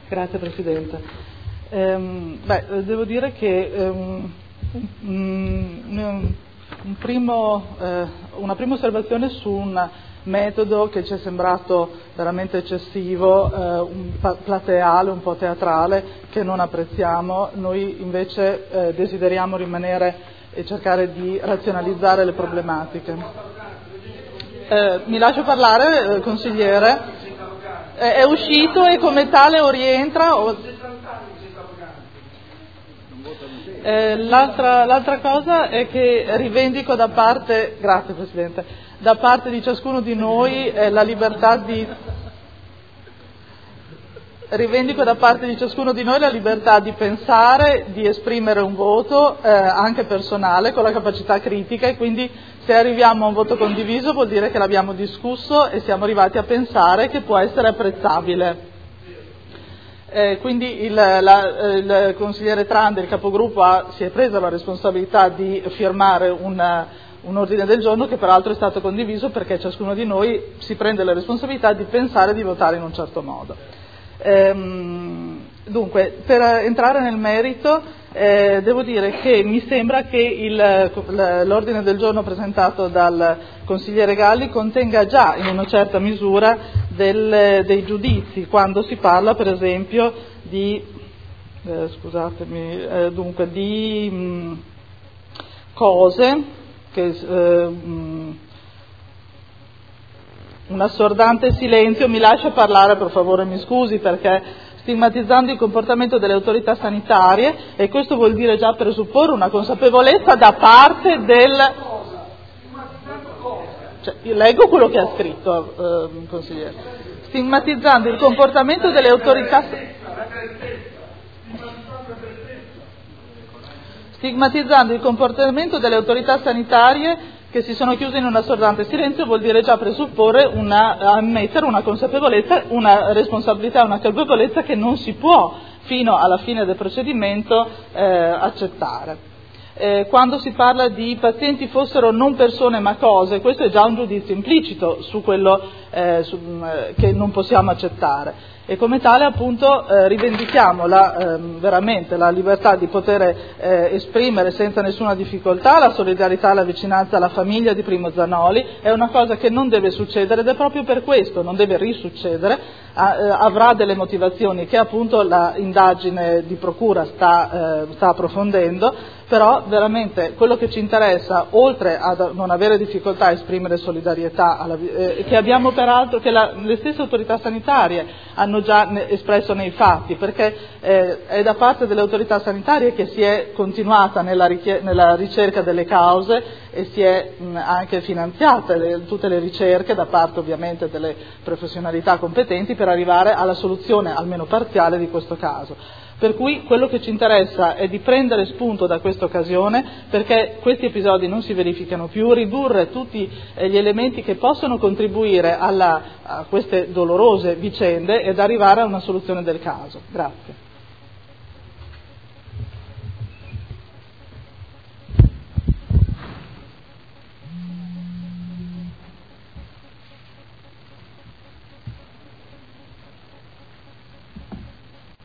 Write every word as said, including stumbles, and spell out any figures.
Grazie Presidente. Ehm, beh, devo dire che ehm, un, un primo, eh, una prima osservazione su un metodo che ci è sembrato veramente eccessivo, eh, un plateale, un po' teatrale, che non apprezziamo. Noi invece eh, desideriamo rimanere e cercare di razionalizzare le problematiche. Eh, mi lascio parlare, eh, consigliere. Eh, è uscito e come tale o rientra o... Eh, l'altra, l'altra cosa è che rivendico da parte, grazie Presidente, da parte di ciascuno di noi eh, la libertà di rivendico da parte di ciascuno di noi la libertà di pensare, di esprimere un voto eh, anche personale con la capacità critica, e quindi se arriviamo a un voto condiviso vuol dire che l'abbiamo discusso e siamo arrivati a pensare che può essere apprezzabile. Eh, quindi il, la, il consigliere Tranda, il capogruppo, ha, si è presa la responsabilità di firmare un, un ordine del giorno che peraltro è stato condiviso, perché ciascuno di noi si prende la responsabilità di pensare e di votare in un certo modo. Ehm, dunque, per entrare nel merito, eh, devo dire che mi sembra che il, l'ordine del giorno presentato dal consigliere Galli contenga già in una certa misura del, dei giudizi, quando si parla per esempio di eh, scusatemi eh, dunque di mh, cose che eh, mh, un assordante silenzio, mi lascia parlare per favore, mi scusi, perché stigmatizzando il comportamento delle autorità sanitarie, e questo vuol dire già presupporre una consapevolezza da parte del... Cioè, io leggo quello che ha scritto, eh, consigliere. Stigmatizzando il comportamento delle autorità... Stigmatizzando il comportamento delle autorità sanitarie che si sono chiuse in un assordante silenzio vuol dire già presupporre una, ammettere una consapevolezza, una responsabilità, una colpevolezza che non si può fino alla fine del procedimento eh, accettare. Eh, quando si parla di pazienti fossero non persone ma cose, questo è già un giudizio implicito su quello eh, su, eh, che non possiamo accettare. E come tale appunto eh, rivendichiamo la, eh, veramente la libertà di poter eh, esprimere senza nessuna difficoltà la solidarietà e la vicinanza alla famiglia di Primo Zanoli. È una cosa che non deve succedere ed è proprio per questo, non deve risuccedere, ah, eh, avrà delle motivazioni che appunto la indagine di procura sta, eh, sta approfondendo, però veramente quello che ci interessa, oltre a non avere difficoltà a esprimere solidarietà, alla, eh, che abbiamo peraltro, che la, le stesse autorità sanitarie hanno già espresso nei fatti, perché eh, è da parte delle autorità sanitarie che si è continuata nella, richie- nella ricerca delle cause e si è mh, anche finanziata le, tutte le ricerche da parte ovviamente delle professionalità competenti per arrivare alla soluzione almeno parziale di questo caso. Per cui quello che ci interessa è di prendere spunto da questa occasione, perché questi episodi non si verificano più, ridurre tutti gli elementi che possono contribuire alla, a queste dolorose vicende ed arrivare a una soluzione del caso. Grazie.